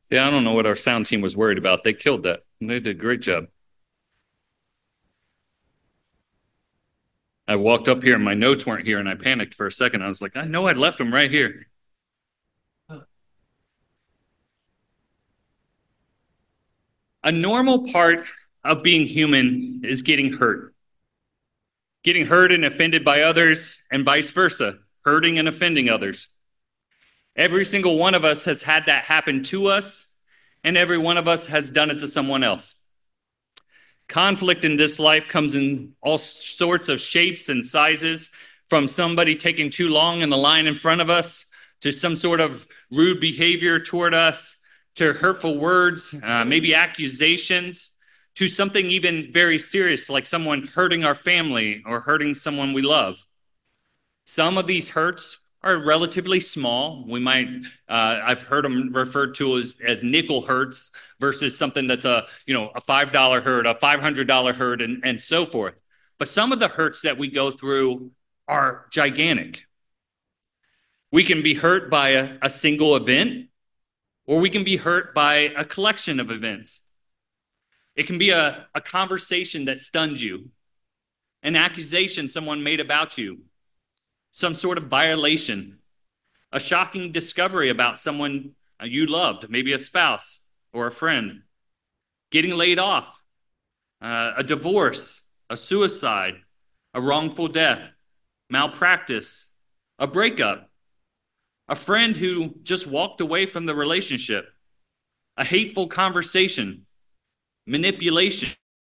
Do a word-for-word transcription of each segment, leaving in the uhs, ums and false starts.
Yeah, I don't know what our sound team was worried about. They killed that. They did a great job. I walked up here and my notes weren't here and I panicked for a second. I was like, I know I'd left them right here. A normal part of being human is getting hurt. Getting hurt and offended by others and vice versa, hurting and offending others. Every single one of us has had that happen to us, and every one of us has done it to someone else. Conflict in this life comes in all sorts of shapes and sizes, from somebody taking too long in the line in front of us, to some sort of rude behavior toward us, to hurtful words, uh, maybe accusations, to something even very serious, like someone hurting our family or hurting someone we love. Some of these hurts are relatively small. We might, uh, I've heard them referred to as, as nickel hurts versus something that's a, you know, a five dollar hurt, a five hundred dollar hurt, and, and so forth. But some of the hurts that we go through are gigantic. We can be hurt by a, a single event, or we can be hurt by a collection of events. It can be a, a conversation that stunned you, an accusation someone made about you, some sort of violation, a shocking discovery about someone you loved, maybe a spouse or a friend, getting laid off, uh, a divorce, a suicide, a wrongful death, malpractice, a breakup, a friend who just walked away from the relationship, a hateful conversation, manipulation.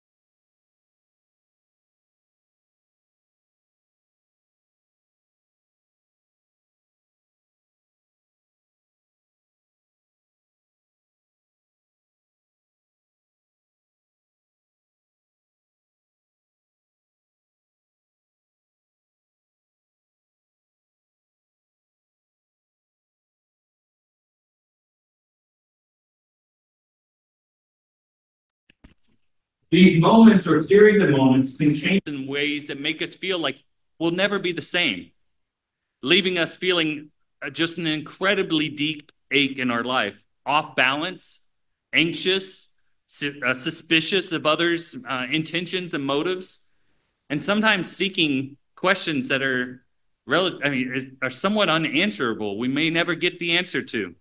These moments or series of moments can change in ways that make us feel like we'll never be the same, leaving us feeling just an incredibly deep ache in our life, off balance, anxious, uh, suspicious of others' uh, intentions and motives, and sometimes seeking questions that are rel- I mean, is, are somewhat unanswerable. We may never get the answer to.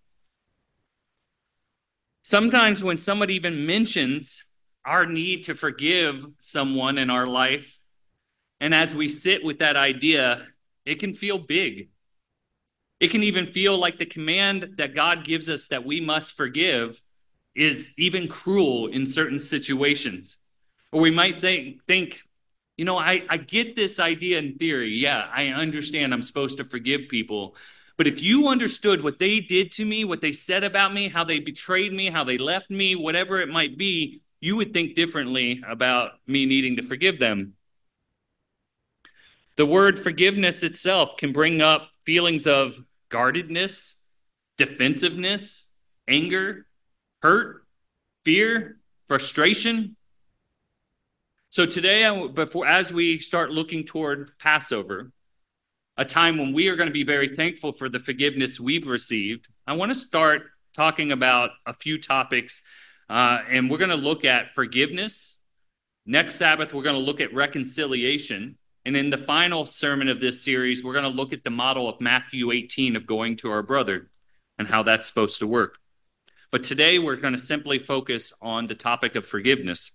Sometimes when somebody even mentions our need to forgive someone in our life, and as we sit with that idea, it can feel big. It can even feel like the command that God gives us that we must forgive is even cruel in certain situations. Or we might think, think you know, I, I get this idea in theory. Yeah, I understand I'm supposed to forgive people. But if you understood what they did to me, what they said about me, how they betrayed me, how they left me, whatever it might be, you would think differently about me needing to forgive them. The word forgiveness itself can bring up feelings of guardedness, defensiveness, anger, hurt, fear, frustration. So today, before as we start looking toward Passover, a time when we are going to be very thankful for the forgiveness we've received, I want to start talking about a few topics, uh, and we're going to look at forgiveness. Next Sabbath, we're going to look at reconciliation. And in the final sermon of this series, we're going to look at the model of Matthew eighteen of going to our brother and how that's supposed to work. But today, we're going to simply focus on the topic of forgiveness.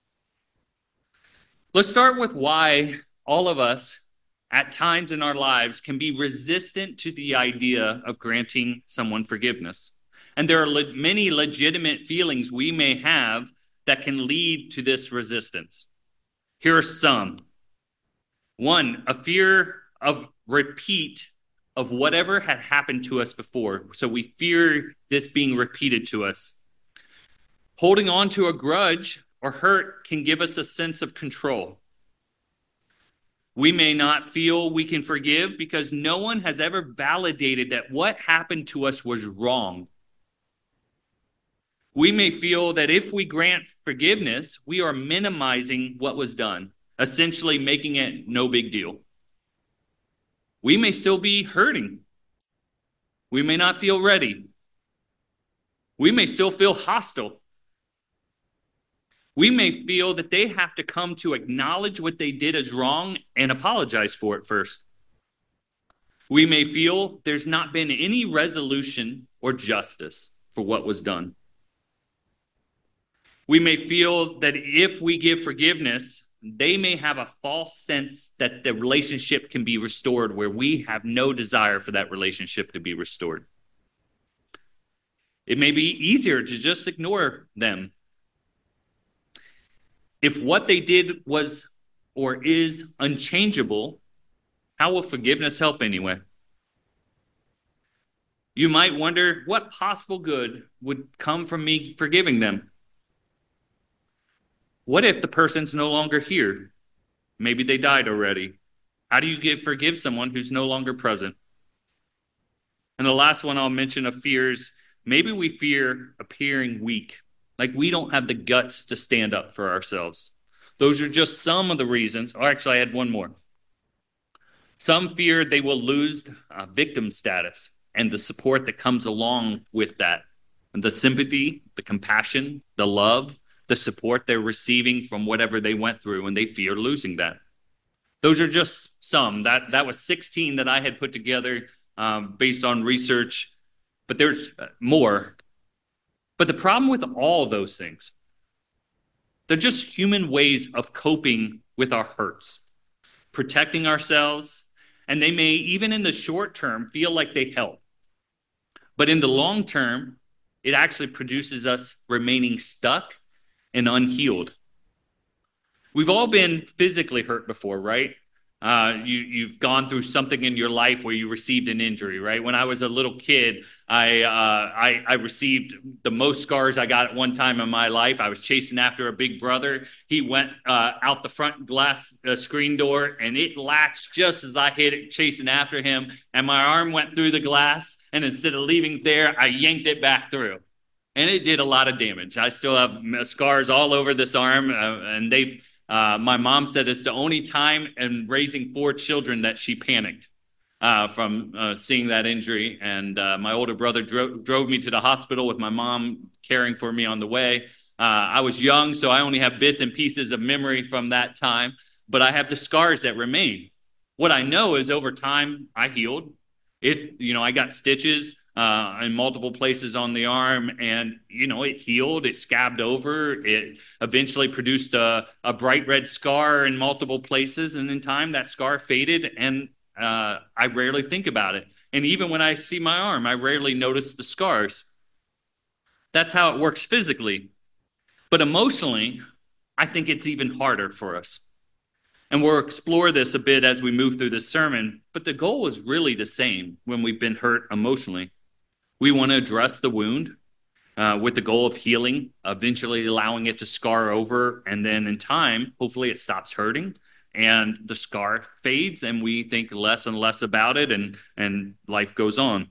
Let's start with why all of us at times in our lives can be resistant to the idea of granting someone forgiveness. And there are le- many legitimate feelings we may have that can lead to this resistance. Here are some. One, a fear of repeat of whatever had happened to us before. So we fear this being repeated to us. Holding on to a grudge or hurt can give us a sense of control. We may not feel we can forgive because no one has ever validated that what happened to us was wrong. We may feel that if we grant forgiveness, we are minimizing what was done, essentially making it no big deal. We may still be hurting. We may not feel ready. We may still feel hostile. We may feel that they have to come to acknowledge what they did as wrong and apologize for it first. We may feel there's not been any resolution or justice for what was done. We may feel that if we give forgiveness, they may have a false sense that the relationship can be restored, where we have no desire for that relationship to be restored. It may be easier to just ignore them. If what they did was or is unchangeable, how will forgiveness help anyway? You might wonder what possible good would come from me forgiving them. What if the person's no longer here? Maybe they died already. How do you give, forgive someone who's no longer present? And the last one I'll mention of fears, maybe we fear appearing weak, like we don't have the guts to stand up for ourselves. Those are just some of the reasons. Or actually, I had one more. Some fear they will lose uh, victim status and the support that comes along with that. And the sympathy, the compassion, the love, the support they're receiving from whatever they went through, and they fear losing that. Those are just some. That, that was sixteen that I had put together um, based on research, but there's more. But the problem with all those things, they're just human ways of coping with our hurts, protecting ourselves, and they may, even in the short term, feel like they help. But in the long term, it actually produces us remaining stuck and unhealed. We've all been physically hurt before, right? Uh, you, you've gone through something in your life where you received an injury, right? When I was a little kid, I, uh, I, I received the most scars I got at one time in my life. I was chasing after a big brother. He went uh, out the front glass uh, screen door, and it latched just as I hit it, chasing after him. And my arm went through the glass, and instead of leaving there, I yanked it back through. And it did a lot of damage. I still have scars all over this arm, uh, and they've Uh, my mom said it's the only time in raising four children that she panicked uh, from uh, seeing that injury. And uh, my older brother dro- drove me to the hospital with my mom caring for me on the way. Uh, I was young, so I only have bits and pieces of memory from that time, but I have the scars that remain. What I know is over time, I healed. It, you know, I got stitches uh, in multiple places on the arm, and, you know, it healed, it scabbed over, it eventually produced a, a bright red scar in multiple places, and in time that scar faded, and uh, I rarely think about it. And even when I see my arm, I rarely notice the scars. That's how it works physically. But emotionally, I think it's even harder for us. And we'll explore this a bit as we move through this sermon, but the goal is really the same when we've been hurt emotionally. We want to address the wound uh, with the goal of healing, eventually allowing it to scar over, and then in time, hopefully it stops hurting, and the scar fades, and we think less and less about it, and, and life goes on.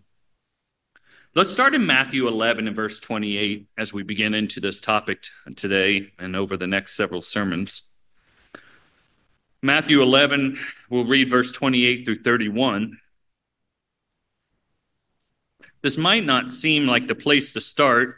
Let's start in Matthew eleven and verse twenty-eight as we begin into this topic today and over the next several sermons. Matthew eleven, we'll read verse twenty-eight through thirty-one. This might not seem like the place to start,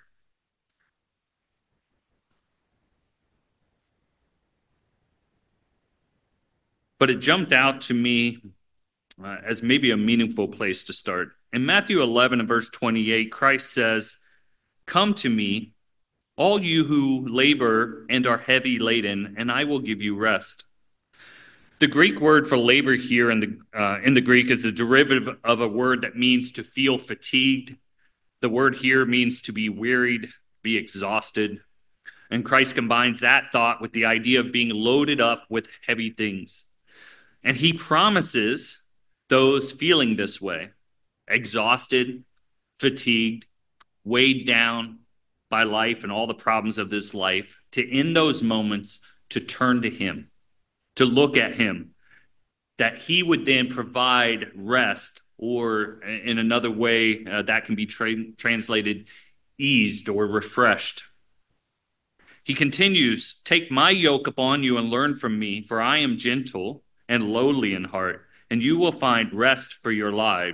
but it jumped out to me uh, as maybe a meaningful place to start. In Matthew eleven and verse twenty-eight, Christ says, "Come to me, all you who labor and are heavy laden, and I will give you rest." The Greek word for labor here in the uh, in the Greek is a derivative of a word that means to feel fatigued. The word here means to be wearied, be exhausted. And Christ combines that thought with the idea of being loaded up with heavy things. And he promises those feeling this way, exhausted, fatigued, weighed down by life and all the problems of this life, to in those moments to turn to him, to look at him, that he would then provide rest, or in another way uh, that can be tra- translated eased or refreshed. He continues, "Take my yoke upon you and learn from me, for I am gentle and lowly in heart, and you will find rest for your lives.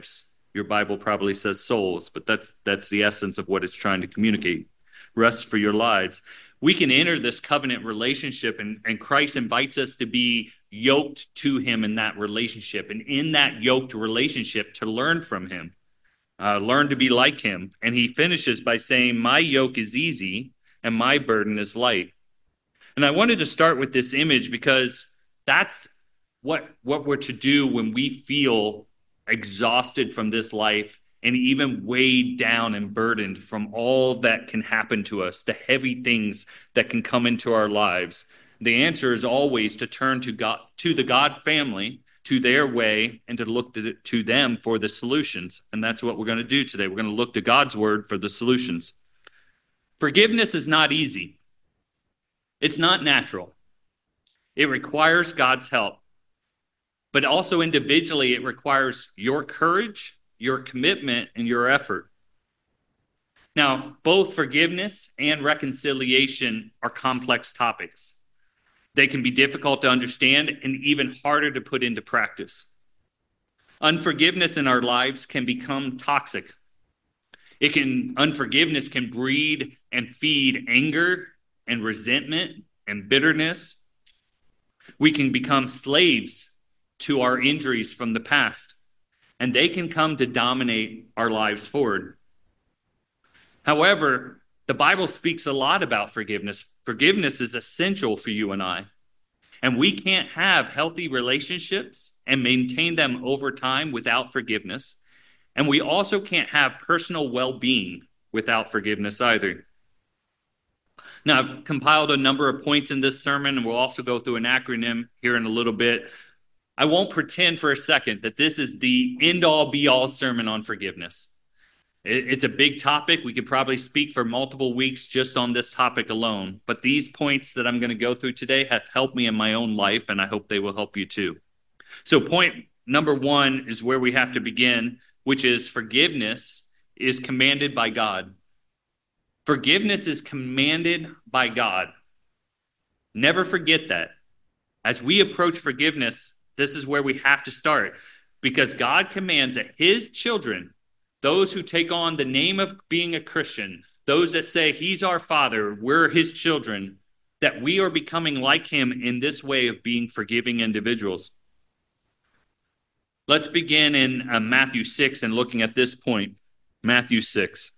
Your Bible probably says souls, but that's that's the essence of what it's trying to communicate. Rest for your lives. We can enter this covenant relationship, and, and Christ invites us to be yoked to him in that relationship, and in that yoked relationship to learn from him, uh, learn to be like him. And he finishes by saying, my yoke is easy and my burden is light. And I wanted to start with this image because that's what, what we're to do when we feel exhausted from this life and even weighed down and burdened from all that can happen to us, the heavy things that can come into our lives. The answer is always to turn to God, to the God family, to their way, and to look to, to them for the solutions. And that's what we're going to do today. We're going to look to God's word for the solutions. Forgiveness is not easy. It's not natural. It requires God's help. But also individually, it requires your courage, your commitment, and your effort. Now, both forgiveness and reconciliation are complex topics. They can be difficult to understand and even harder to put into practice. Unforgiveness in our lives can become toxic. It can, unforgiveness can breed and feed anger and resentment and bitterness. We can become slaves to our injuries from the past, and they can come to dominate our lives forward. However, the Bible speaks a lot about forgiveness. Forgiveness is essential for you and I, and we can't have healthy relationships and maintain them over time without forgiveness, and we also can't have personal well-being without forgiveness either. Now, I've compiled a number of points in this sermon, and we'll also go through an acronym here in a little bit. I won't pretend for a second that this is the end-all, be-all sermon on forgiveness. It's a big topic. We could probably speak for multiple weeks just on this topic alone. But these points that I'm going to go through today have helped me in my own life, and I hope they will help you too. So point number one is where we have to begin, which is forgiveness is commanded by God. Forgiveness is commanded by God. Never forget that. As we approach forgiveness, this is where we have to start, because God commands that his children, those who take on the name of being a Christian, those that say he's our father, we're his children, that we are becoming like him in this way of being forgiving individuals. Let's begin in uh, Matthew six and looking at this point. Matthew six.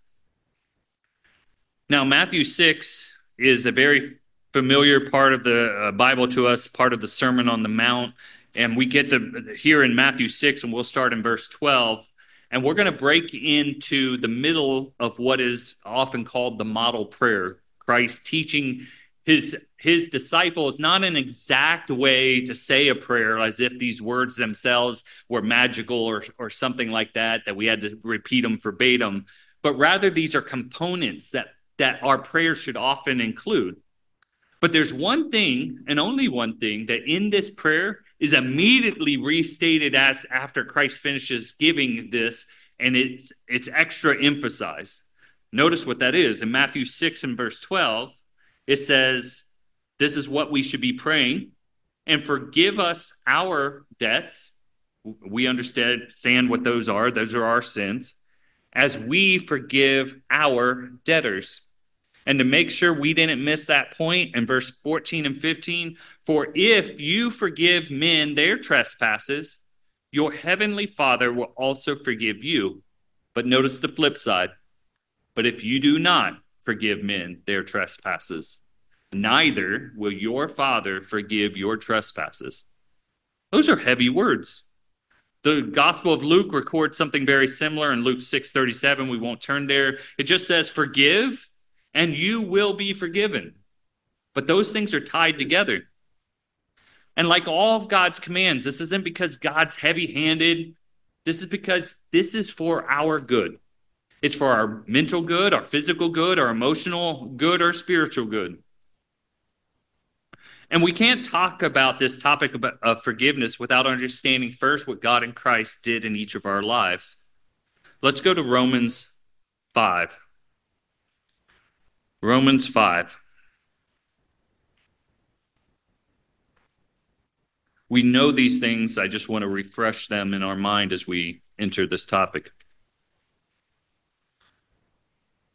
Now, Matthew six is a very familiar part of the uh, Bible to us, part of the Sermon on the Mount. And we get to here in Matthew six, and we'll start in verse twelve. And we're going to break into the middle of what is often called the model prayer. Christ teaching his, his disciples not an exact way to say a prayer as if these words themselves were magical or, or something like that, that we had to repeat them verbatim. But rather, these are components that, that our prayer should often include. But there's one thing, and only one thing, that in this prayer is immediately restated as after Christ finishes giving this, and it's it's extra emphasized. Notice what that is. In Matthew six and verse twelve, it says, this is what we should be praying, and forgive us our debts. We understand what those are. Those are our sins, as we forgive our debtors. And to make sure we didn't miss that point, in verse fourteen and fifteen, for if you forgive men their trespasses, your heavenly Father will also forgive you. But notice the flip side. But if you do not forgive men their trespasses, neither will your Father forgive your trespasses. Those are heavy words. The Gospel of Luke records something very similar in Luke six thirty-seven. We won't turn there. It just says, forgive, and you will be forgiven. But those things are tied together. And like all of God's commands, this isn't because God's heavy-handed. This is because this is for our good. It's for our mental good, our physical good, our emotional good, our spiritual good. And we can't talk about this topic of forgiveness without understanding first what God and Christ did in each of our lives. Let's go to Romans five. Romans five. We know these things. I just want to refresh them in our mind as we enter this topic.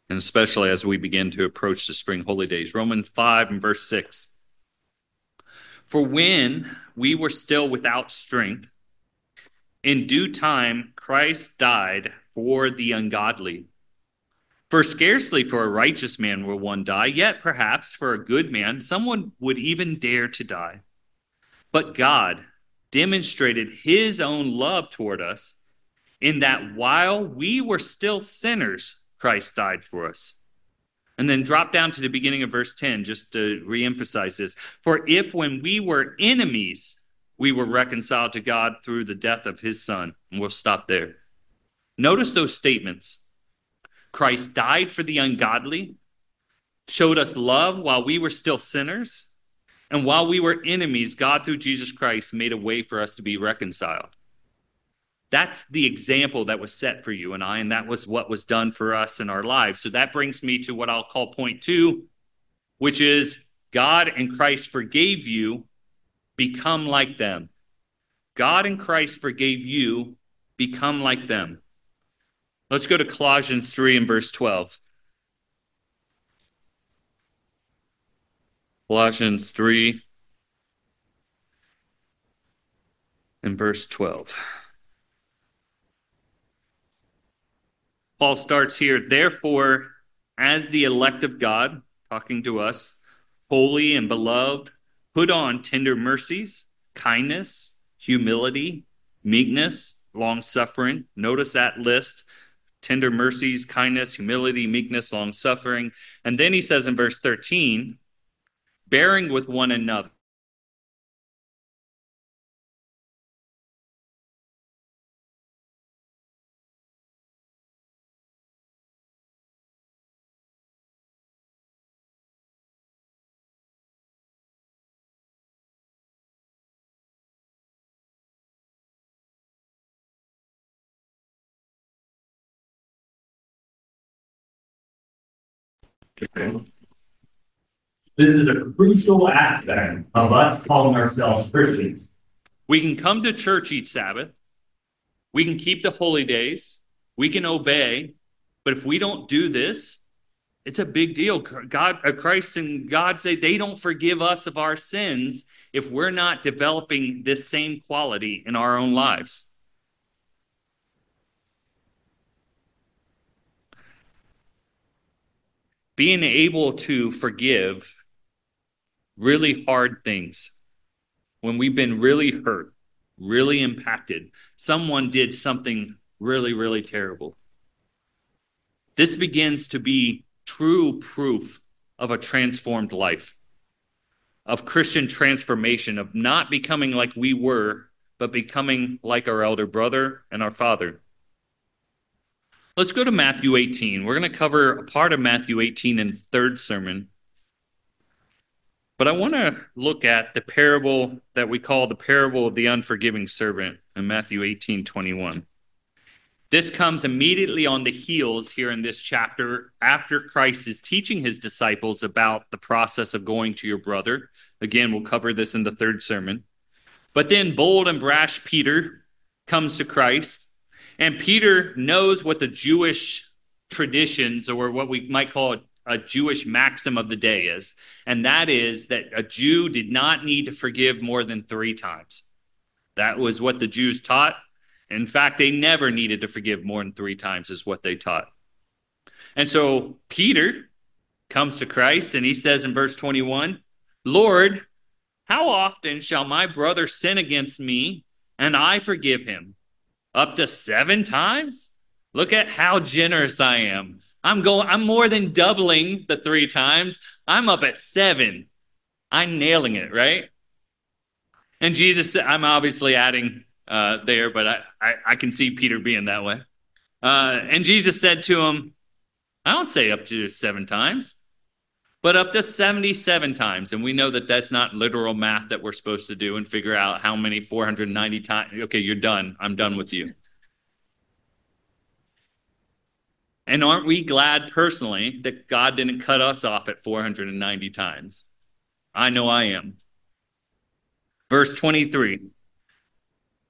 and especially as we begin to approach the spring holy days. Romans five and verse six. For when we were still without strength, in due time Christ died for the ungodly. For scarcely for a righteous man will one die, yet perhaps for a good man someone would even dare to die. But God demonstrated his own love toward us in that while we were still sinners, Christ died for us. And then drop down to the beginning of verse ten, just to reemphasize this. For if when we were enemies, we were reconciled to God through the death of his son. And we'll stop there. Notice those statements. Christ died for the ungodly, showed us love while we were still sinners, and while we were enemies, God through Jesus Christ made a way for us to be reconciled. That's the example that was set for you and I, and that was what was done for us in our lives. So that brings me to what I'll call point two, which is God and Christ forgave you, become like them. God and Christ forgave you, become like them. Let's go to Colossians three and verse twelve. Colossians three and verse twelve. Paul starts here, therefore, as the elect of God, talking to us, holy and beloved, put on tender mercies, kindness, humility, meekness, long-suffering. Notice that list. Tender mercies, kindness, humility, meekness, long-suffering. And then he says in verse thirteen, bearing with one another. This is a crucial aspect of us calling ourselves Christians. We can come to church each Sabbath. We can keep the holy days. We can obey. But if we don't do this, it's a big deal. God, Christ and God say they don't forgive us of our sins if we're not developing this same quality in our own lives. Being able to forgive really hard things when we've been really hurt, really impacted. Someone did something really, really terrible. This begins to be true proof of a transformed life, of Christian transformation, of not becoming like we were, but becoming like our elder brother and our father. Let's go to Matthew eighteen. We're going to cover a part of Matthew eighteen in the third sermon. But I want to look at the parable that we call the parable of the unforgiving servant in Matthew eighteen twenty-one. This comes immediately on the heels here in this chapter after Christ is teaching his disciples about the process of going to your brother. Again, we'll cover this in the third sermon. But then bold and brash Peter comes to Christ, and Peter knows what the Jewish traditions, or what we might call a, a Jewish maxim of the day is, and that is that a Jew did not need to forgive more than three times. That was what the Jews taught. In fact, they never needed to forgive more than three times is what they taught. And so Peter comes to Christ and he says in verse twenty-one, Lord, how often shall my brother sin against me and I forgive him? Up to seven times? Look at how generous I am. I'm going, I'm more than doubling the three times. I'm up at seven. I'm nailing it, right? And Jesus said, I'm obviously adding uh, there, but I, I, I can see Peter being that way. Uh, and Jesus said to him, I don't say up to seven times, but up to seventy-seven times. And we know that that's not literal math that we're supposed to do and figure out how many four hundred ninety times. Okay, you're done. I'm done with you. And aren't we glad personally that God didn't cut us off at four hundred ninety times? I know I am. Verse twenty-three.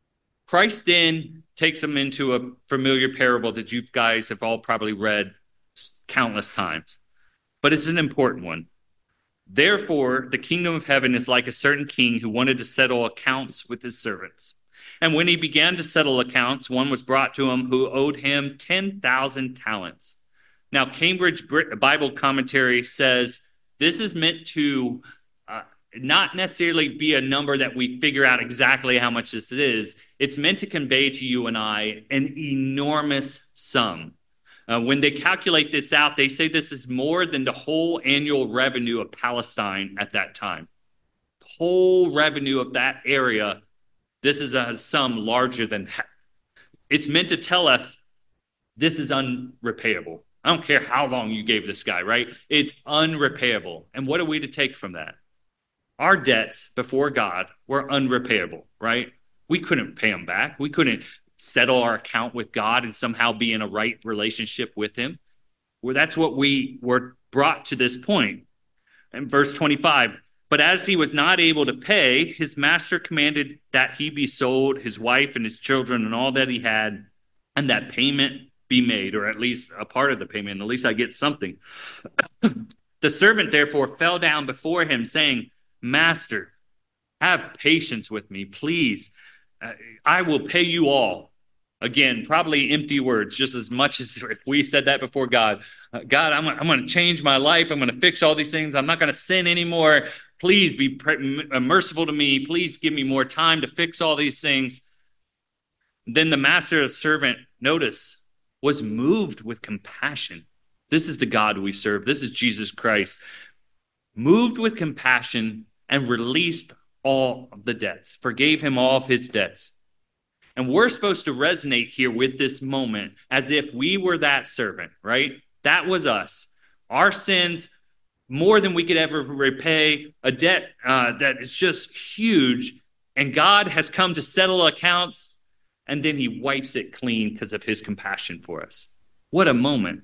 Christ then takes them into a familiar parable that you guys have all probably read countless times, but it's an important one. Therefore, the kingdom of heaven is like a certain king who wanted to settle accounts with his servants. And when he began to settle accounts, one was brought to him who owed him ten thousand talents. Now, Cambridge Bible Commentary says this is meant to uh, not necessarily be a number that we figure out exactly how much this is. It's meant to convey to you and I an enormous sum. Uh, when they calculate this out, they say this is more than the whole annual revenue of Palestine at that time. The whole revenue of that area, this is a sum larger than that. It's meant to tell us this is unrepayable. I don't care how long you gave this guy, right? It's unrepayable. And what are we to take from that? Our debts before God were unrepayable, right? We couldn't pay them back. We couldn't settle our account with God and somehow be in a right relationship with him. Well, that's what we were brought to this point. In verse twenty-five, but as he was not able to pay, his master commanded that he be sold, his wife and his children and all that he had, and that payment be made, or at least a part of the payment. At least I get something. The servant therefore fell down before him, saying, Master, have patience with me, please. Uh, I will pay you all. Again, probably empty words, just as much as if we said that before God. Uh, God, I'm, I'm going to change my life. I'm going to fix all these things. I'm not going to sin anymore. Please be pre- merciful to me. Please give me more time to fix all these things. Then the master of the servant, notice, was moved with compassion. This is the God we serve. This is Jesus Christ. Moved with compassion and released all of the debts, forgave him all of his debts. And we're supposed to resonate here with this moment as if we were that servant, right? That was us. Our sins, more than we could ever repay, a debt uh, that is just huge. And God has come to settle accounts, and then he wipes it clean because of his compassion for us. What a moment.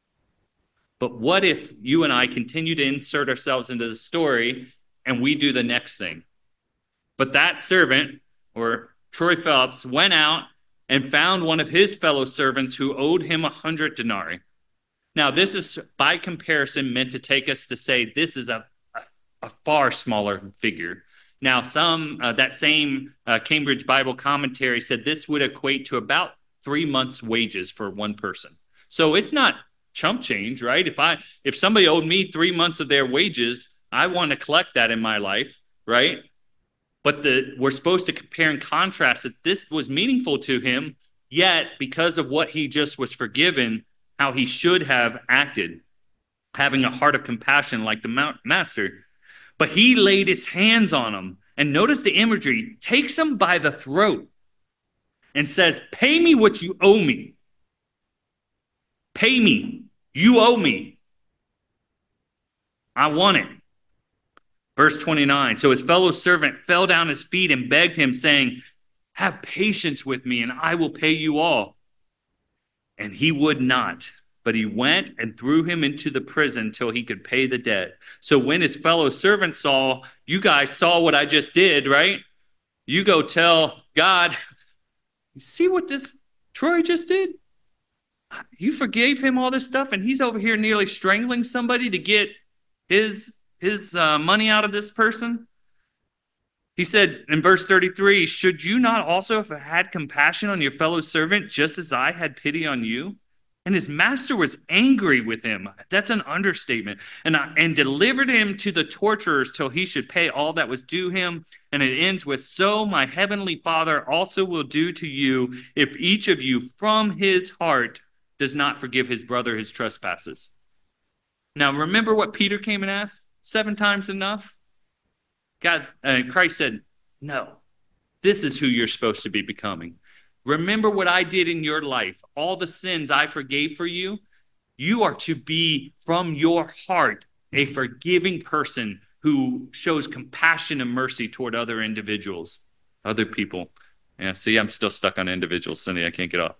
But what if you and I continue to insert ourselves into the story and we do the next thing? But that servant, or Troy Phelps, went out and found one of his fellow servants who owed him a hundred denarii. Now, this is by comparison meant to take us to say this is a, a, a far smaller figure. Now, some uh, that same uh, Cambridge Bible Commentary said this would equate to about three months' wages for one person. So it's not chump change, right? If I if somebody owed me three months of their wages, I want to collect that in my life, right? But the we're supposed to compare and contrast that this was meaningful to him, yet because of what he just was forgiven, how he should have acted, having a heart of compassion like the master. But he laid his hands on him, and notice the imagery, takes him by the throat and says, pay me what you owe me. Pay me. You owe me. I want it. Verse twenty-nine, so his fellow servant fell down at his feet and begged him, saying, have patience with me, and I will pay you all. And he would not. But he went and threw him into the prison till he could pay the debt. So when his fellow servants saw, you guys saw what I just did, right? You go tell God, you see what this Troy just did? You forgave him all this stuff, and he's over here nearly strangling somebody to get his, his uh, money out of this person. He said in verse thirty-three, should you not also have had compassion on your fellow servant, just as I had pity on you? And his master was angry with him. That's an understatement. And, uh, and delivered him to the torturers till he should pay all that was due him. And it ends with, so my heavenly Father also will do to you if each of you from his heart does not forgive his brother his trespasses. Now, remember what Peter came and asked? Seven times enough? God, uh, Christ said, no, this is who you're supposed to be becoming. Remember what I did in your life, all the sins I forgave for you. You are to be from your heart a forgiving person who shows compassion and mercy toward other individuals, other people. Yeah, see, I'm still stuck on individuals, Cindy. I can't get off.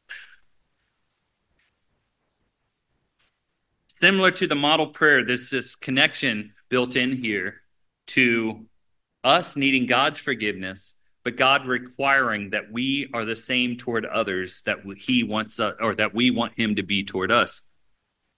Similar to the model prayer, there's this connection built in here to us needing God's forgiveness, but God requiring that we are the same toward others that he wants, uh, or that we want him to be toward us.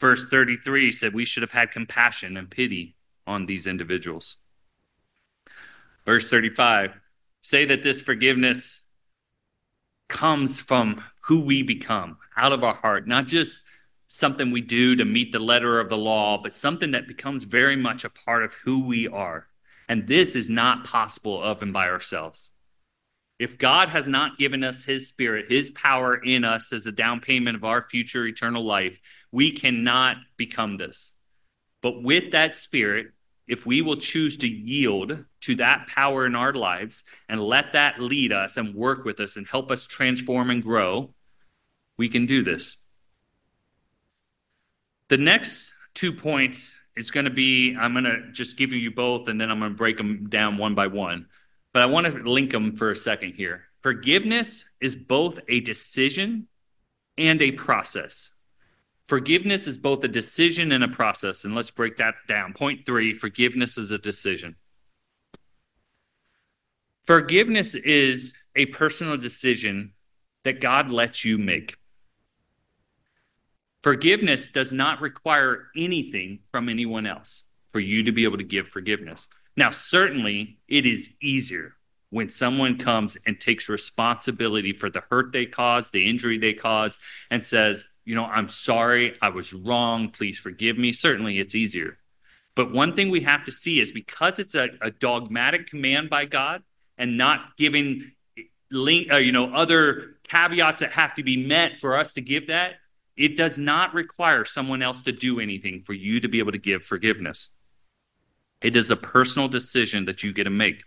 Verse thirty-three said we should have had compassion and pity on these individuals. Verse thirty-five, say that this forgiveness comes from who we become out of our heart, not just something we do to meet the letter of the law, but something that becomes very much a part of who we are. And this is not possible of and by ourselves. If God has not given us his spirit, his power in us as a down payment of our future eternal life, we cannot become this. But with that spirit, if we will choose to yield to that power in our lives and let that lead us and work with us and help us transform and grow, we can do this. The next two points is going to be, I'm going to just give you both, and then I'm going to break them down one by one. But I want to link them for a second here. Forgiveness is both a decision and a process. Forgiveness is both a decision and a process. And let's break that down. Point three, forgiveness is a decision. Forgiveness is a personal decision that God lets you make. Forgiveness does not require anything from anyone else for you to be able to give forgiveness. Now, certainly, it is easier when someone comes and takes responsibility for the hurt they caused, the injury they caused, and says, you know, I'm sorry, I was wrong, please forgive me. Certainly, it's easier. But one thing we have to see is because it's a, a dogmatic command by God and not giving, uh, you know, other caveats that have to be met for us to give that, it does not require someone else to do anything for you to be able to give forgiveness. It is a personal decision that you get to make.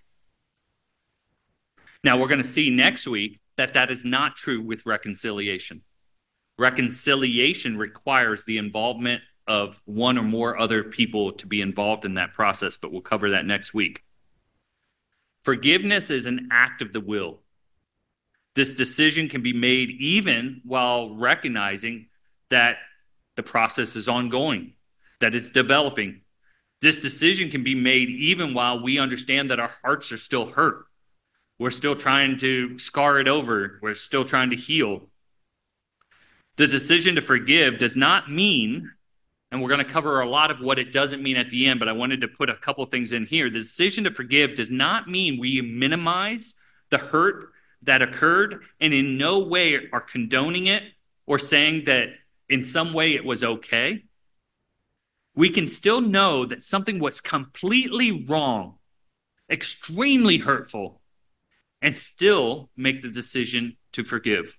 Now, we're going to see next week that that is not true with reconciliation. Reconciliation requires the involvement of one or more other people to be involved in that process, but we'll cover that next week. Forgiveness is an act of the will. This decision can be made even while recognizing that the process is ongoing, that it's developing. This decision can be made even while we understand that our hearts are still hurt. We're still trying to scar it over. We're still trying to heal. The decision to forgive does not mean, and we're going to cover a lot of what it doesn't mean at the end, but I wanted to put a couple things in here. The decision to forgive does not mean we minimize the hurt that occurred and in no way are condoning it or saying that in some way it was okay. We can still know that something was completely wrong, extremely hurtful, and still make the decision to forgive.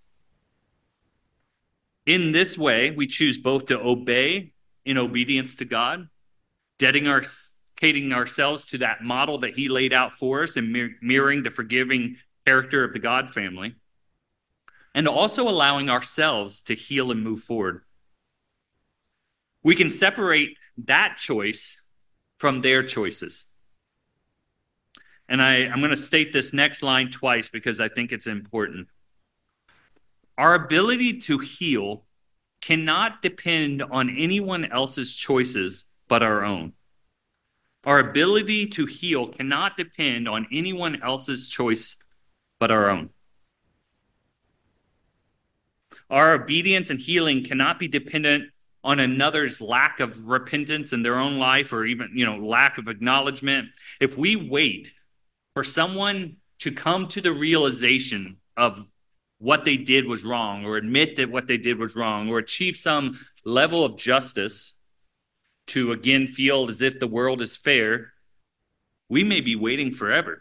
In this way, we choose both to obey in obedience to God, dedicating ourselves to that model that he laid out for us and mir- mirroring the forgiving character of the God family, and also allowing ourselves to heal and move forward. We can separate that choice from their choices. And I, I'm going to state this next line twice because I think it's important. Our ability to heal cannot depend on anyone else's choices but our own. Our ability to heal cannot depend on anyone else's choice but our own. Our obedience and healing cannot be dependent on another's lack of repentance in their own life or even, you know, lack of acknowledgement. If we wait for someone to come to the realization of what they did was wrong or admit that what they did was wrong or achieve some level of justice to again feel as if the world is fair, we may be waiting forever.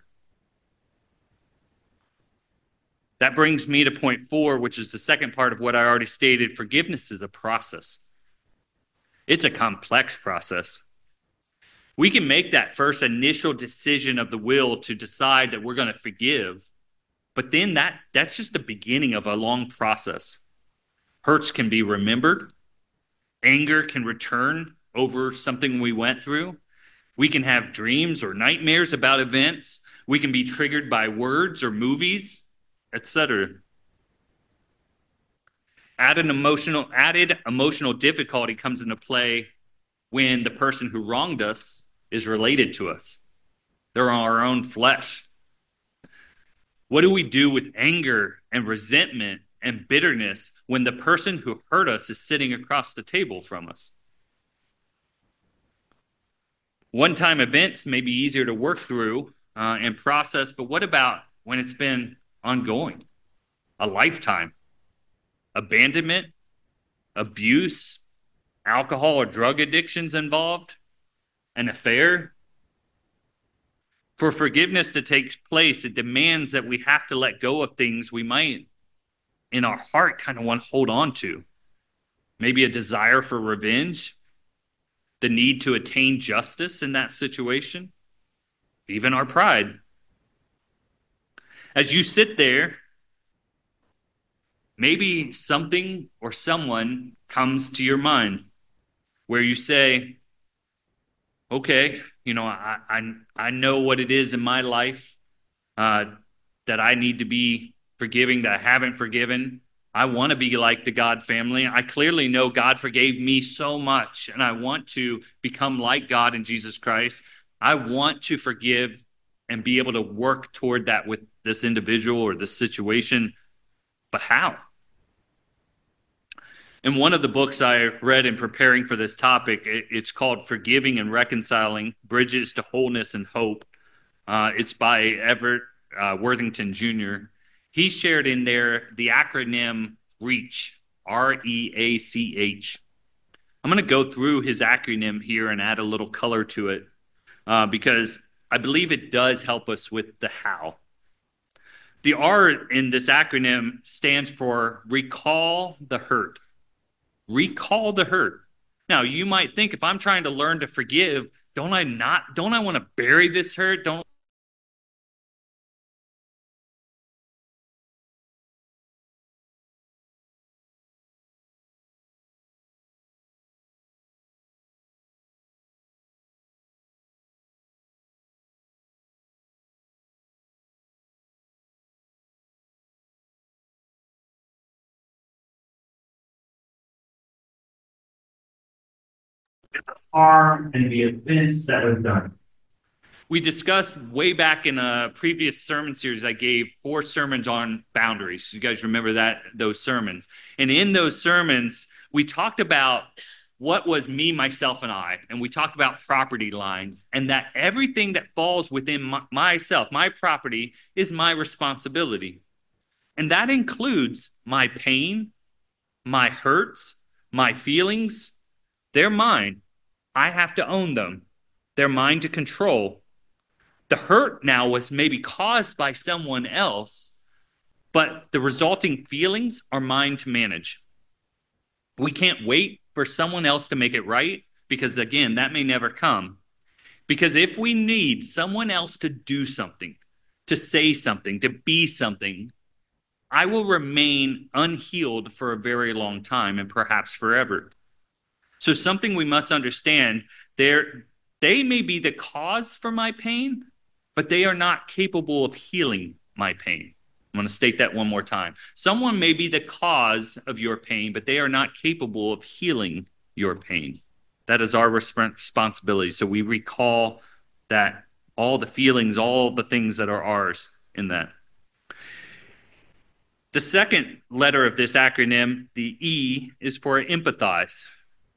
That brings me to point four, which is the second part of what I already stated. Forgiveness is a process. It's a complex process. We can make that first initial decision of the will to decide that we're going to forgive, but then that, that's just the beginning of a long process. Hurts can be remembered. Anger can return over something we went through. We can have dreams or nightmares about events. We can be triggered by words or movies, et cetera. Added emotional, added emotional difficulty comes into play when the person who wronged us is related to us. They're our own flesh. What do we do with anger and resentment and bitterness when the person who hurt us is sitting across the table from us? One-time events may be easier to work through uh, and process, but what about when it's been ongoing? A lifetime? Abandonment? Abuse? Alcohol or drug addictions involved? An affair? For forgiveness to take place, it demands that we have to let go of things we might, in our heart, kind of want to hold on to. Maybe a desire for revenge, the need to attain justice in that situation, even our pride. As you sit there, maybe something or someone comes to your mind where you say, okay, you know, I I, I know what it is in my life uh, that I need to be forgiving, that I haven't forgiven. I want to be like the God family. I clearly know God forgave me so much, and I want to become like God in Jesus Christ. I want to forgive and be able to work toward that with this individual or this situation. But how? In one of the books I read in preparing for this topic, it's called Forgiving and Reconciling, Bridges to Wholeness and Hope. Uh, it's by Everett uh, Worthington Junior He shared in there the acronym REACH, R E A C H. I'm going to go through his acronym here and add a little color to it uh, because I believe it does help us with the how. The R in this acronym stands for recall the hurt. Recall the hurt. Now, you might think if I'm trying to learn to forgive, don't I not, don't I want to bury this hurt? Don't Harm and the offense that was done. We discussed way back in a previous sermon series I gave four sermons on boundaries. You guys remember that, those sermons. And in those sermons, we talked about what was me, myself, and I. And we talked about property lines and that everything that falls within my, myself, my property, is my responsibility. And that includes my pain, my hurts, my feelings. They're mine. I have to own them. They're mine to control. The hurt now was maybe caused by someone else, but the resulting feelings are mine to manage. We can't wait for someone else to make it right because, again, that may never come. Because if we need someone else to do something, to say something, to be something, I will remain unhealed for a very long time and perhaps forever. So something we must understand, they may be the cause for my pain, but they are not capable of healing my pain. I'm going to state that one more time. Someone may be the cause of your pain, but they are not capable of healing your pain. That is our responsibility. So we recall that all the feelings, all the things that are ours in that. The second letter of this acronym, the E, is for empathize.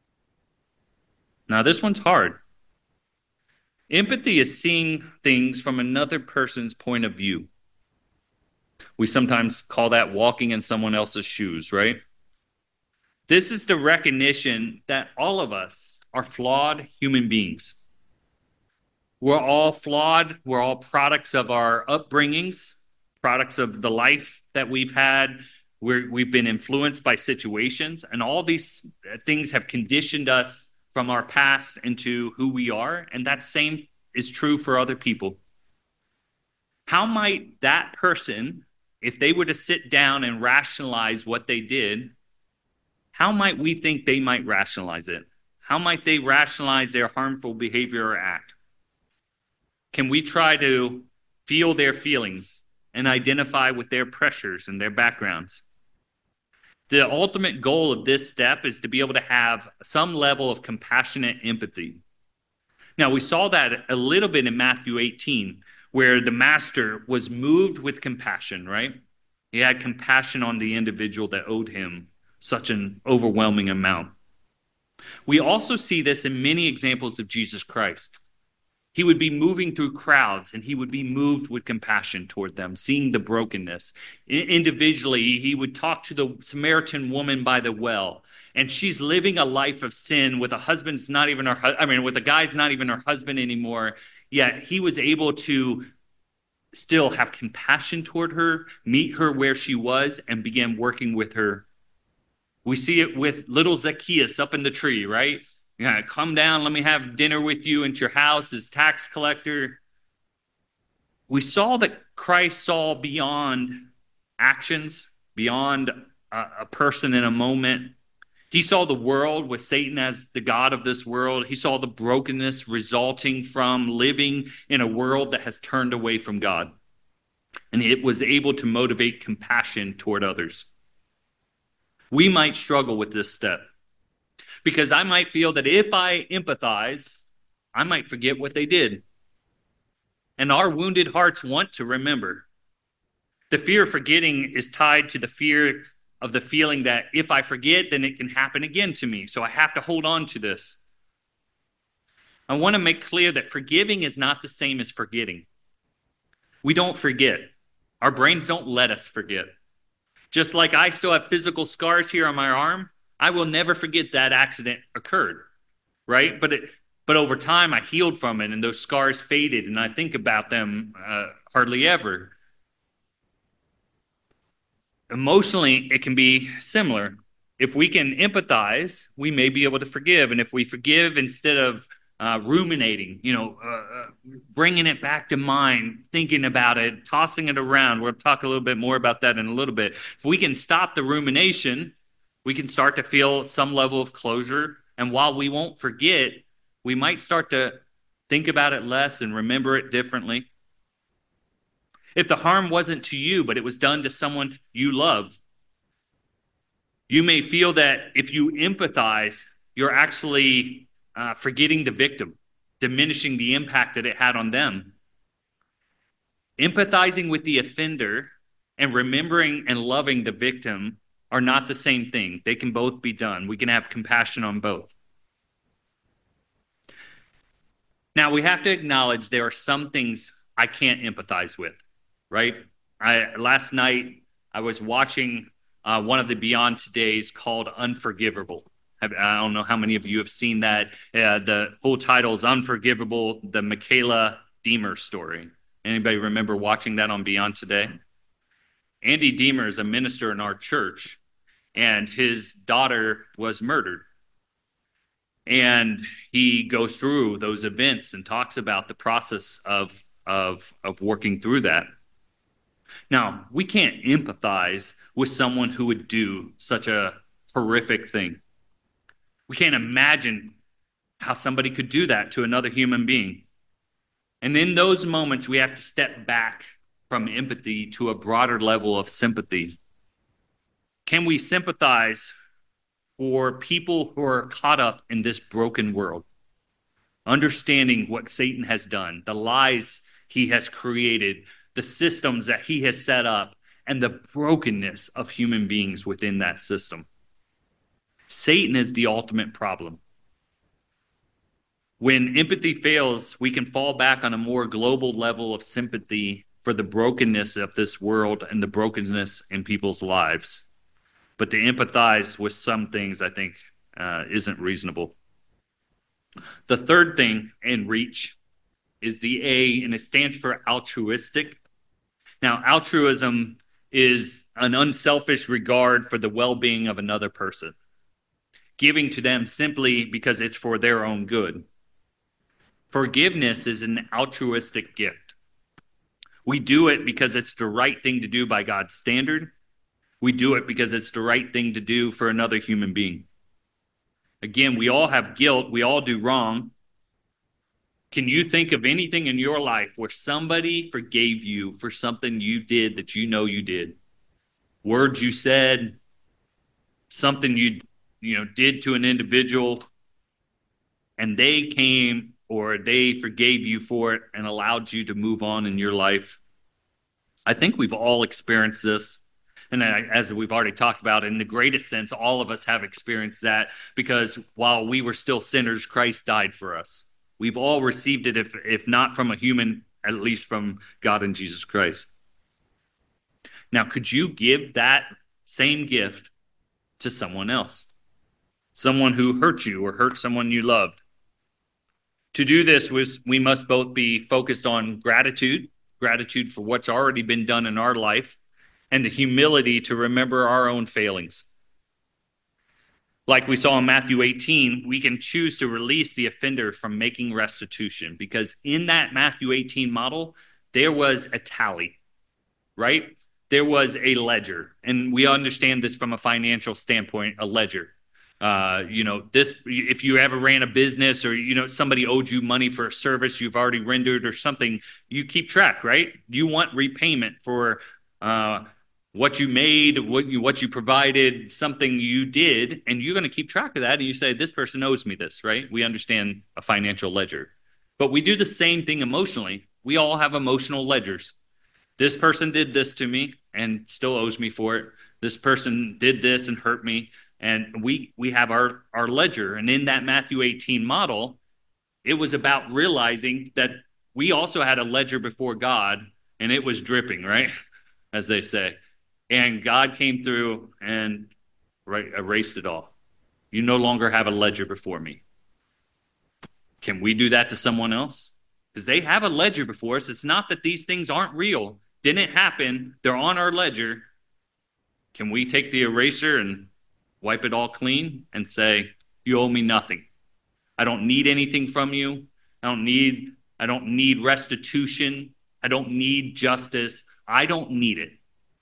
Now, this one's hard. Empathy is seeing things from another person's point of view. We sometimes call that walking in someone else's shoes, right? This is the recognition that all of us are flawed human beings. We're all flawed. We're all products of our upbringings, products of the life that we've had. We're, we've been influenced by situations, and all these things have conditioned us from our past into who we are, and that same is true for other people. How might that person, if they were to sit down and rationalize what they did, how might we think they might rationalize it? How might they rationalize their harmful behavior or act? Can we try to feel their feelings and identify with their pressures and their backgrounds? The ultimate goal of this step is to be able to have some level of compassionate empathy. Now, we saw that a little bit in Matthew eighteen, where the master was moved with compassion, right? He had compassion on the individual that owed him such an overwhelming amount. We also see this in many examples of Jesus Christ. He would be moving through crowds and he would be moved with compassion toward them, seeing the brokenness. Individually, he would talk to the Samaritan woman by the well, and she's living a life of sin with a husband's not even her, I mean, with a guy's not even her husband anymore. Yet he was able to still have compassion toward her, meet her where she was, and began working with her. We see it with little Zacchaeus up in the tree, right? Yeah, come down, let me have dinner with you at your house as tax collector. We saw that Christ saw beyond actions, beyond a, a person in a moment. He saw the world with Satan as the god of this world. He saw the brokenness resulting from living in a world that has turned away from God. And it was able to motivate compassion toward others. We might struggle with this step because I might feel that if I empathize, I might forget what they did. And our wounded hearts want to remember. The fear of forgetting is tied to the fear of the feeling that if I forget, then it can happen again to me. So I have to hold on to this. I want to make clear that forgiving is not the same as forgetting. We don't forget. Our brains don't let us forget. Just like I still have physical scars here on my arm, I will never forget that accident occurred, right? But it, but over time, I healed from it, and those scars faded, and I think about them uh, hardly ever. Emotionally, it can be similar. If we can empathize, we may be able to forgive. And if we forgive instead of uh, ruminating, you know, uh, bringing it back to mind, thinking about it, tossing it around, we'll talk a little bit more about that in a little bit. If we can stop the rumination, we can start to feel some level of closure. And while we won't forget, we might start to think about it less and remember it differently. If the harm wasn't to you, but it was done to someone you love, you may feel that if you empathize, you're actually uh, forgetting the victim, diminishing the impact that it had on them. Empathizing with the offender and remembering and loving the victim are not the same thing. They can both be done. We can have compassion on both. Now, we have to acknowledge there are some things I can't empathize with. Right? I last night I was watching uh, one of the Beyond Todays called Unforgivable. I, I don't know how many of you have seen that. Uh, the full title is Unforgivable, the Michaela Deemer story. Anybody remember watching that on Beyond Today? Andy Deemer is a minister in our church, and his daughter was murdered. And he goes through those events and talks about the process of, of, of working through that. Now, we can't empathize with someone who would do such a horrific thing. We can't imagine how somebody could do that to another human being. And in those moments, we have to step back from empathy to a broader level of sympathy. Can we sympathize for people who are caught up in this broken world, understanding what Satan has done, the lies he has created, the systems that he has set up, and the brokenness of human beings within that system? Satan is the ultimate problem. When empathy fails, we can fall back on a more global level of sympathy for the brokenness of this world and the brokenness in people's lives. But to empathize with some things, I think, uh, isn't reasonable. The third thing in REACH is the A, and it stands for altruistic. Now, altruism is an unselfish regard for the well-being of another person, giving to them simply because it's for their own good. Forgiveness is an altruistic gift. We do it because it's the right thing to do by God's standard. We do it because it's the right thing to do for another human being. Again, we all have guilt. We all do wrong. Can you think of anything in your life where somebody forgave you for something you did that you know you did? Words you said, something you, you know, did to an individual, and they came or they forgave you for it and allowed you to move on in your life? I think we've all experienced this. And as we've already talked about, in the greatest sense, all of us have experienced that, because while we were still sinners, Christ died for us. We've all received it, if, if not from a human, at least from God and Jesus Christ. Now, could you give that same gift to someone else? Someone who hurt you or hurt someone you loved? To do this, we must both be focused on gratitude, gratitude for what's already been done in our life, and the humility to remember our own failings. Like we saw in Matthew eighteen, we can choose to release the offender from making restitution, because in that Matthew eighteen model, there was a tally, right? There was a ledger, and we understand this from a financial standpoint, a ledger. Uh, you know, this, if you ever ran a business or, you know, somebody owed you money for a service you've already rendered or something, you keep track, right? You want repayment for uh, what you made, what you, what you provided, something you did, and you're going to keep track of that. And you say, this person owes me this, right? We understand a financial ledger, but we do the same thing emotionally. We all have emotional ledgers. This person did this to me and still owes me for it. This person did this and hurt me. And we we have our, our ledger. And in that Matthew eighteen model, it was about realizing that we also had a ledger before God, and it was dripping, right? As they say. And God came through and right, erased it all. You no longer have a ledger before me. Can we do that to someone else? Because they have a ledger before us. It's not that these things aren't real. Didn't happen. They're on our ledger. Can we take the eraser and wipe it all clean and say, you owe me nothing. I don't need anything from you. I don't need, I don't need restitution. I don't need justice. I don't need it.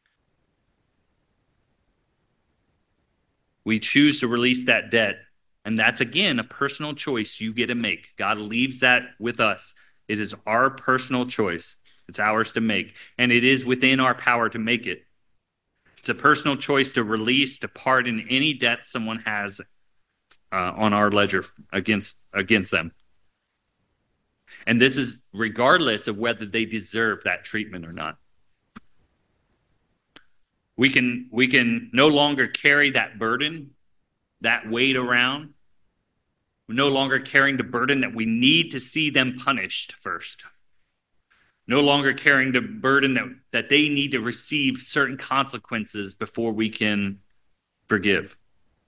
We choose to release that debt. And that's, again, a personal choice you get to make. God leaves that with us. It is our personal choice. It's ours to make. And it is within our power to make it. It's a personal choice to release, to pardon any debt someone has uh, on our ledger against against them. And this is regardless of whether they deserve that treatment or not. We can we can no longer carry that burden, that weight around. We're no longer carrying the burden that we need to see them punished first. No longer carrying the burden that, that they need to receive certain consequences before we can forgive.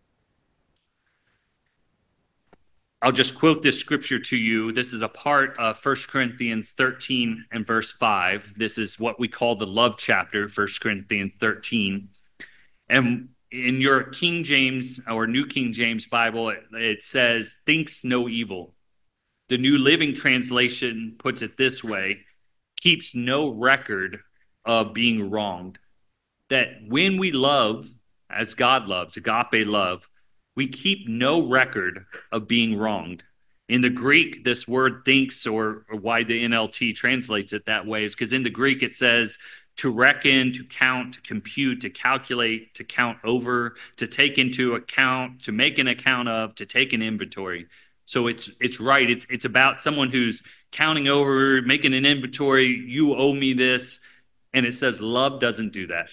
I'll just quote this scripture to you. This is a part of First Corinthians thirteen and verse five. This is what we call the love chapter, First Corinthians thirteen. And in your King James or New King James Bible, it, it says, thinks no evil. The New Living Translation puts it this way: keeps no record of being wronged. That when we love, as God loves, agape love, we keep no record of being wronged. In the Greek, this word thinks, or, or why the N L T translates it that way, is because in the Greek it says to reckon, to count, to compute, to calculate, to count over, to take into account, to make an account of, to take an inventory. So it's it's right. It's it's about someone who's counting over, making an inventory. You owe me this. And it says love doesn't do that.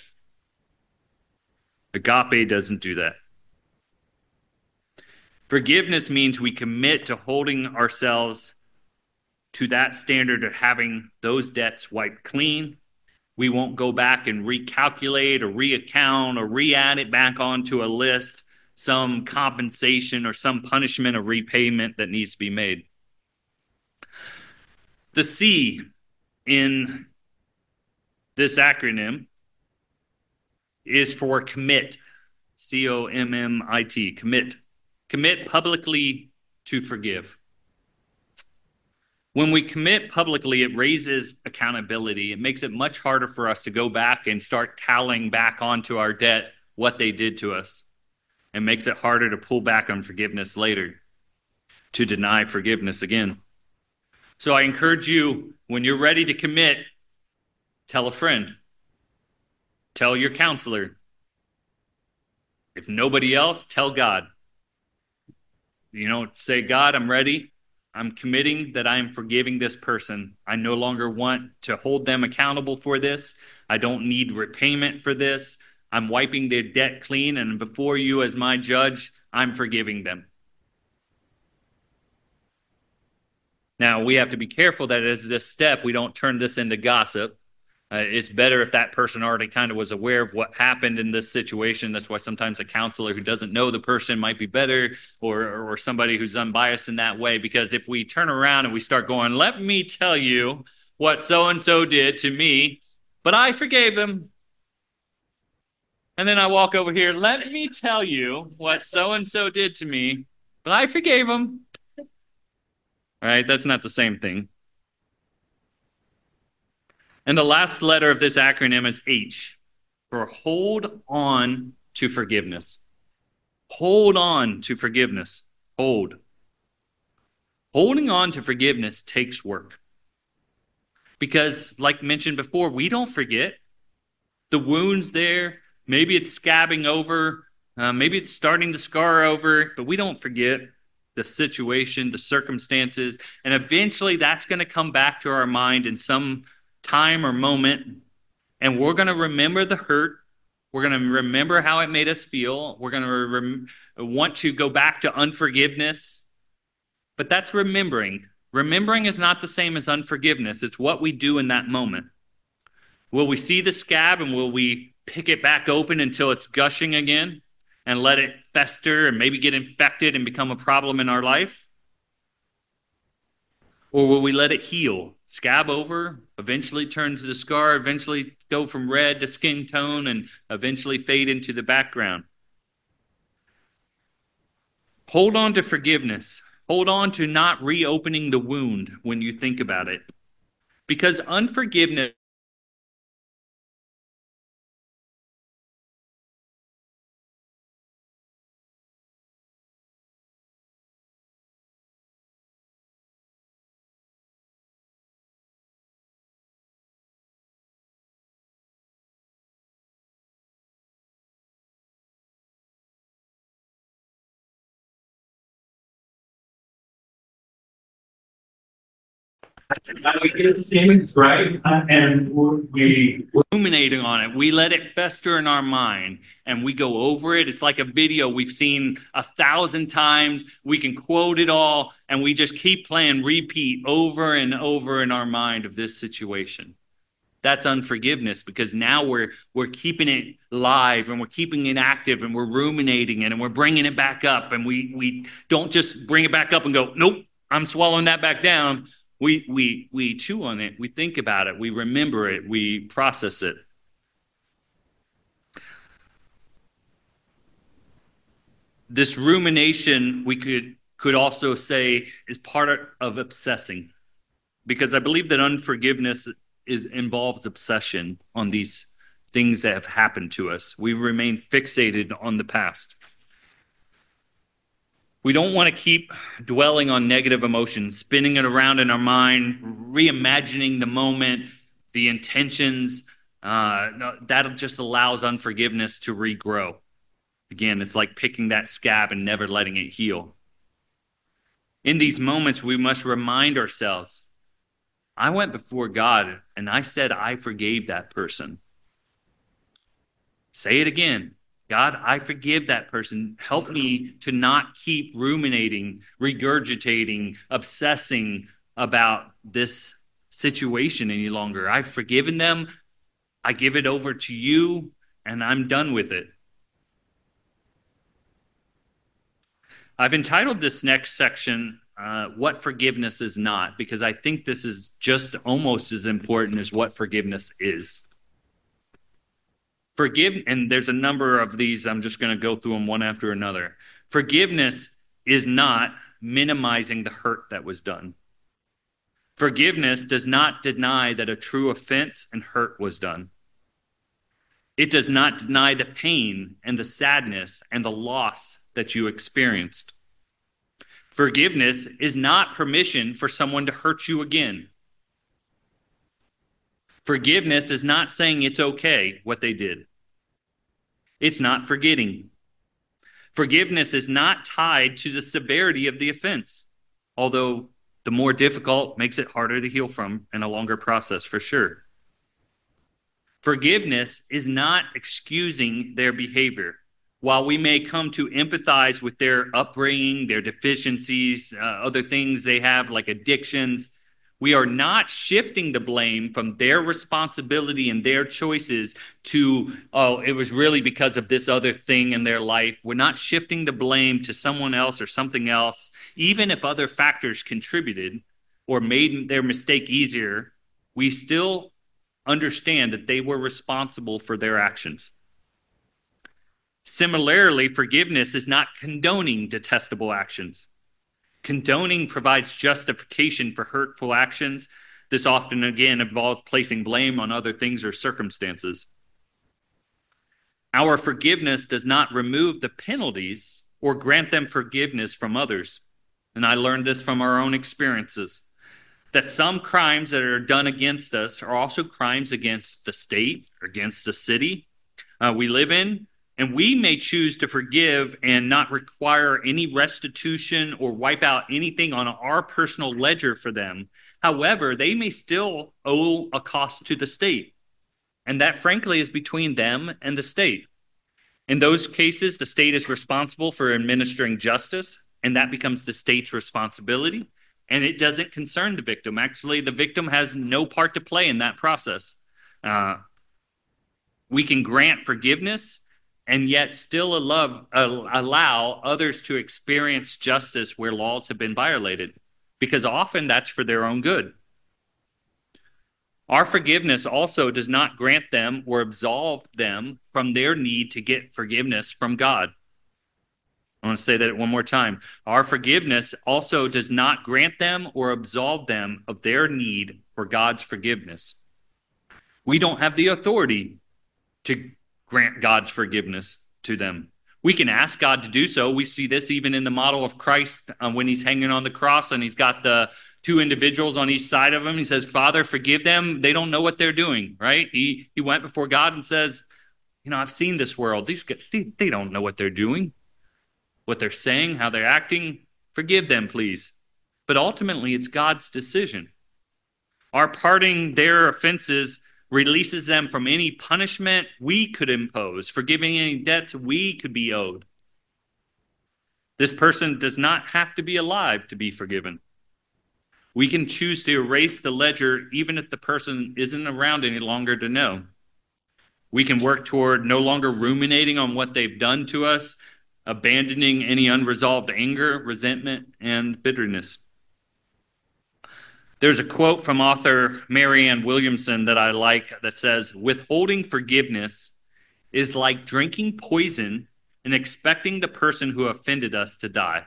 Agape doesn't do that. Forgiveness means we commit to holding ourselves to that standard of having those debts wiped clean. We won't go back and recalculate or reaccount or re-add it back onto a list, some compensation or some punishment or repayment that needs to be made. The C in this acronym is for commit, C O M M I T, commit. Commit publicly to forgive. When we commit publicly, it raises accountability. It makes it much harder for us to go back and start tallying back onto our debt what they did to us. It makes it harder to pull back on forgiveness later, to deny forgiveness again. So I encourage you, when you're ready to commit, tell a friend. Tell your counselor. If nobody else, tell God. You know, say, God, I'm ready. I'm committing that I am forgiving this person. I no longer want to hold them accountable for this. I don't need repayment for this. I'm wiping their debt clean, and before you as my judge, I'm forgiving them. Now, we have to be careful that as this step, we don't turn this into gossip. Uh, it's better if that person already kind of was aware of what happened in this situation. That's why sometimes a counselor who doesn't know the person might be better, or, or somebody who's unbiased in that way. Because if we turn around and we start going, let me tell you what so-and-so did to me, but I forgave them. And then I walk over here, let me tell you what so-and-so did to me, but I forgave them. All right, that's not the same thing. And the last letter of this acronym is H, for hold on to forgiveness. Hold on to forgiveness. Hold. Holding on to forgiveness takes work. Because, like mentioned before, we don't forget. The wound's there. Maybe it's scabbing over. Uh, maybe it's starting to scar over, but we don't forget the situation, the circumstances, and eventually that's going to come back to our mind in some time or moment, and we're going to remember the hurt. We're going to remember how it made us feel. We're going to rem- want to go back to unforgiveness, but that's remembering. Remembering is not the same as unforgiveness. It's what we do in that moment. Will we see the scab and will we pick it back open until it's gushing again and let it fester and maybe get infected and become a problem in our life? Or will we let it heal, scab over, eventually turn to the scar, eventually go from red to skin tone, and eventually fade into the background? Hold on to forgiveness. Hold on to not reopening the wound when you think about it. Because unforgiveness Uh, we get the same, right? Uh, and we ruminating on it. We let it fester in our mind and we go over it. It's like a video we've seen a thousand times. We can quote it all and we just keep playing repeat over and over in our mind of this situation. That's unforgiveness, because now we're we're keeping it live and we're keeping it active and we're ruminating it and we're bringing it back up, and we we don't just bring it back up and go, nope, I'm swallowing that back down. We we we chew on it, we think about it, we remember it, we process it. This rumination, we could could also say, is part of obsessing, because I believe that unforgiveness is involves obsession on these things that have happened to us. We remain fixated on the past. We don't want to keep dwelling on negative emotions, spinning it around in our mind, reimagining the moment, the intentions. Uh, that just allows unforgiveness to regrow. Again, it's like picking that scab and never letting it heal. In these moments, we must remind ourselves, I went before God and I said I forgave that person. Say it again. God, I forgive that person. Help me to not keep ruminating, regurgitating, obsessing about this situation any longer. I've forgiven them. I give it over to you, and I'm done with it. I've entitled this next section, uh, What Forgiveness Is Not, because I think this is just almost as important as what forgiveness is. Forgive, and there's a number of these, I'm just going to go through them one after another. Forgiveness is not minimizing the hurt that was done. Forgiveness does not deny that a true offense and hurt was done. It does not deny the pain and the sadness and the loss that you experienced. Forgiveness is not permission for someone to hurt you again. Forgiveness is not saying it's okay what they did. It's not forgetting. Forgiveness is not tied to the severity of the offense, although the more difficult makes it harder to heal from and a longer process for sure. Forgiveness is not excusing their behavior. while we may come to empathize with their upbringing, their deficiencies, uh, other things they have like addictions, we are not shifting the blame from their responsibility and their choices to, oh, it was really because of this other thing in their life. We're not shifting the blame to someone else or something else, even if other factors contributed or made their mistake easier. We still understand that they were responsible for their actions. Similarly, forgiveness is not condoning detestable actions. Condoning provides justification for hurtful actions. This often, again, involves placing blame on other things or circumstances. Our forgiveness does not remove the penalties or grant them forgiveness from others. And I learned this from our own experiences, that some crimes that are done against us are also crimes against the state, or against the city uh, we live in. And we may choose to forgive and not require any restitution or wipe out anything on our personal ledger for them. However, they may still owe a cost to the state. And that, frankly, is between them and the state. In those cases, the state is responsible for administering justice, and that becomes the state's responsibility. And it doesn't concern the victim. Actually, the victim has no part to play in that process. Uh, we can grant forgiveness and yet still allow, uh, allow others to experience justice where laws have been violated, because often that's for their own good. Our forgiveness also does not grant them or absolve them from their need to get forgiveness from God. I want to say that one more time. Our forgiveness also does not grant them or absolve them of their need for God's forgiveness. We don't have the authority to grant God's forgiveness to them. We can ask God to do so. We see this even in the model of Christ uh, when he's hanging on the cross and he's got the two individuals on each side of him. He says, Father, forgive them. They don't know what they're doing, right? He he went before God and says, you know, I've seen this world. These they, they don't know what they're doing, what they're saying, how they're acting. Forgive them, please. But ultimately, it's God's decision. Our parting their offenses releases them from any punishment we could impose, forgiving any debts we could be owed. This person does not have to be alive to be forgiven. We can choose to erase the ledger even if the person isn't around any longer to know. We can work toward no longer ruminating on what they've done to us, abandoning any unresolved anger, resentment, and bitterness. There's a quote from author Marianne Williamson that I like that says, withholding forgiveness is like drinking poison and expecting the person who offended us to die.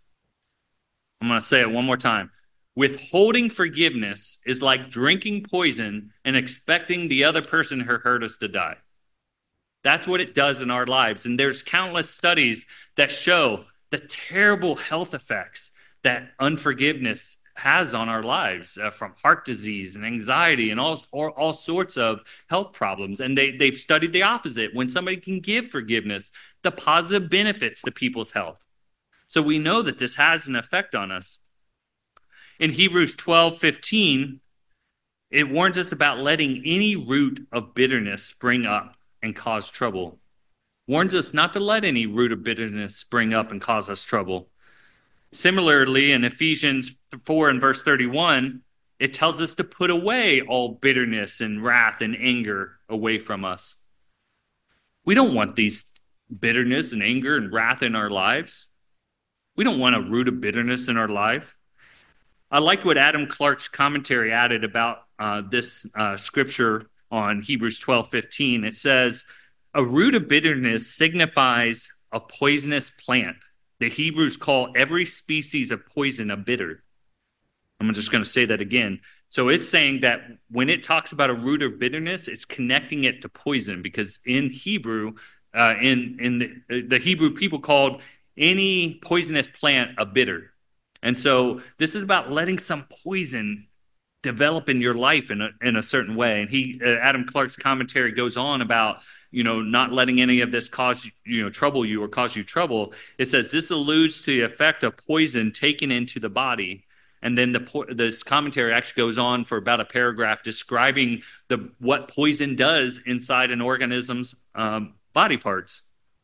I'm going to say it one more time. Withholding forgiveness is like drinking poison and expecting the other person who hurt us to die. That's what it does in our lives. And there's countless studies that show the terrible health effects that unforgiveness has on our lives, uh, from heart disease and anxiety and all, all, all sorts of health problems. And they, they've studied the opposite. When somebody can give forgiveness, the positive benefits to people's health. So we know that this has an effect on us. In Hebrews twelve fifteen, it warns us about letting any root of bitterness spring up and cause trouble. Warns us not to let any root of bitterness spring up and cause us trouble. Similarly, in Ephesians four and verse thirty-one, it tells us to put away all bitterness and wrath and anger away from us. We don't want these bitterness and anger and wrath in our lives. We don't want a root of bitterness in our life. I like what Adam Clark's commentary added about uh, this uh, scripture on Hebrews twelve fifteen. It says, a root of bitterness signifies a poisonous plant. The Hebrews call every species of poison a bitter. I'm just going to say that again. So it's saying that when it talks about a root of bitterness, it's connecting it to poison, because in Hebrew, uh, in, in the, the Hebrew people called any poisonous plant a bitter. And so this is about letting some poison develop in your life in a, in a certain way. And he, uh, Adam Clark's commentary goes on about, you know, not letting any of this cause, you know, trouble you or cause you trouble. It says this alludes to the effect of poison taken into the body. And then the this commentary actually goes on for about a paragraph describing the what poison does inside an organism's um, body parts.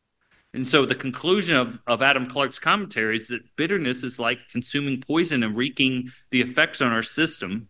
And so the conclusion of, of Adam Clark's commentary is that bitterness is like consuming poison and wreaking the effects on our system.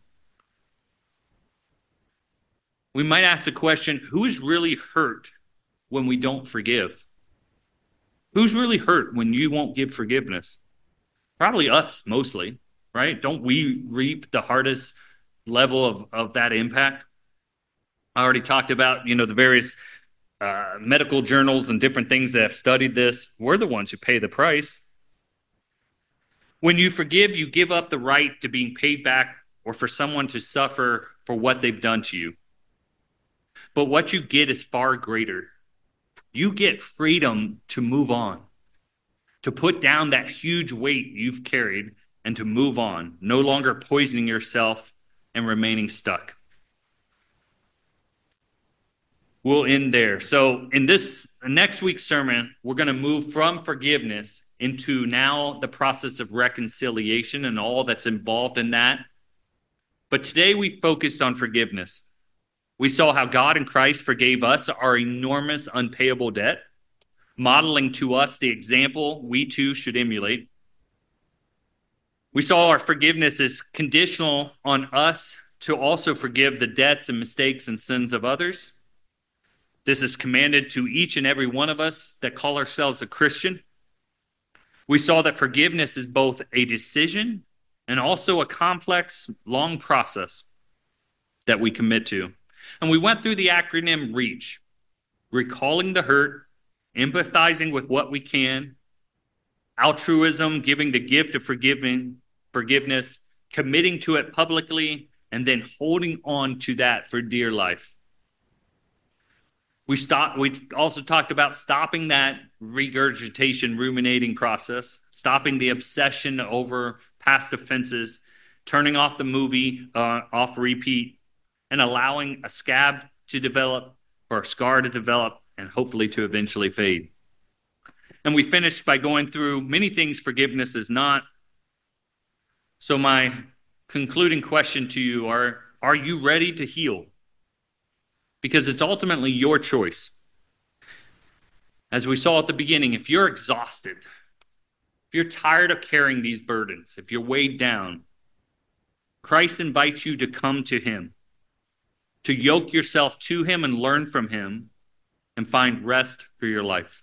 We might ask the question, who is really hurt when we don't forgive? Who's really hurt when you won't give forgiveness? Probably us, mostly, right? Don't we reap the hardest level of, of that impact? I already talked about, you know, the various uh, medical journals and different things that have studied this. We're the ones who pay the price. When you forgive, you give up the right to being paid back or for someone to suffer for what they've done to you. But what you get is far greater. You get freedom to move on, to put down that huge weight you've carried and to move on, no longer poisoning yourself and remaining stuck. We'll end there. So in this next week's sermon, we're going to move from forgiveness into now the process of reconciliation and all that's involved in that. But today we focused on forgiveness. We saw how God in Christ forgave us our enormous unpayable debt, modeling to us the example we too should emulate. We saw our forgiveness is conditional on us to also forgive the debts and mistakes and sins of others. This is commanded to each and every one of us that call ourselves a Christian. We saw that forgiveness is both a decision and also a complex, long process that we commit to. And we went through the acronym REACH, recalling the hurt, empathizing with what we can, altruism, giving the gift of forgiving, forgiveness, committing to it publicly, and then holding on to that for dear life. We stopped, we also talked about stopping that regurgitation, ruminating process, stopping the obsession over past offenses, turning off the movie uh, off repeat, and allowing a scab to develop or a scar to develop and hopefully to eventually fade. And we finished by going through many things forgiveness is not. So my concluding question to you are, are you ready to heal? Because it's ultimately your choice. As we saw at the beginning, if you're exhausted, if you're tired of carrying these burdens, if you're weighed down, Christ invites you to come to him, to yoke yourself to him and learn from him and find rest for your life.